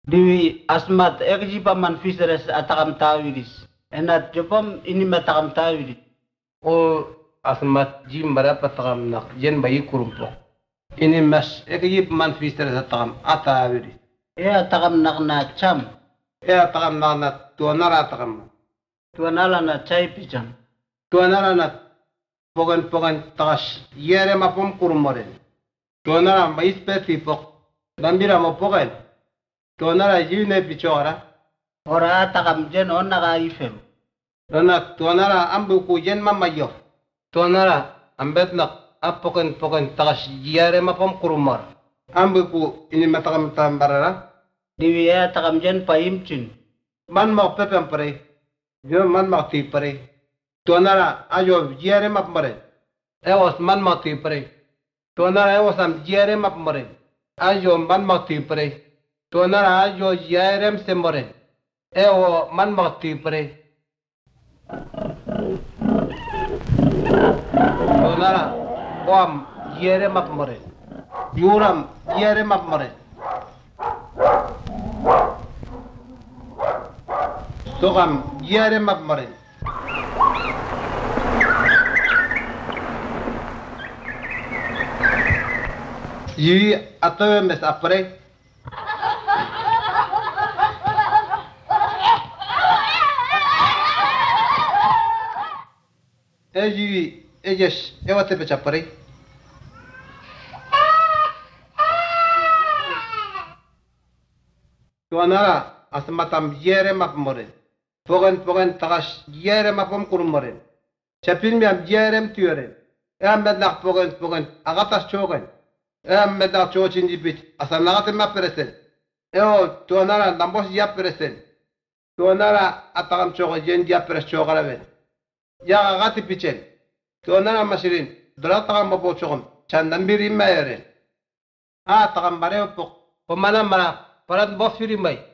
Diwi asmat ekjipa man fiseres atakam tawidis. Enat jopom ini matakam tawidis. O asmat jimbara patakam nak jen bayi kurumpo. Ini mas ekjip man fiseres atakam atawidis. Atakam nak na cham. Atakam nak na tuanara atakam. Tuanala na chai picham. Tuanara na pogan takas yere mapom kurumoren. Tuanara mais peti pok. Nambira mo pogan. Tuanara jine pichora. Ora atakam jen onna ka ifem. Tuanara ambu ku jen mamayo. Tuanara ambet nak apokan takas yere mapom kurumor. Ambu ku ini matakam tambarara. Diwi atakam jen paimchin. Man mau pepem pare. Jo man mau ti pare. Tuanara ayo yere mapmore. Ewas man mau ti pare. Tuanara ewas am yere mapmore. Ayo man mau ti pare. Tuanara ayo yere semore. Ewo man mau ti pare. Tuanara wam yere mapmore. Yuram yere mapmore. Tokam yere mapmore. Yi atau mes apre. Yi ejes ewate becapare. Tuanara asmatam yere mapmore. Pogan takas yere mapom kurumore. Chapin miam yere tuere. Med nak pogan agatas chogan. Med nak chochin dibit asanagate ma presel. Tuanara nambos ya presel. Tuanara atakam choga jen ya pres chogaraben. Ya agati pichel. Tuanara masirin doratakam mabo chogam chandambiri mayere. Atakam bareo pok. Pemana mara parat bos firi may.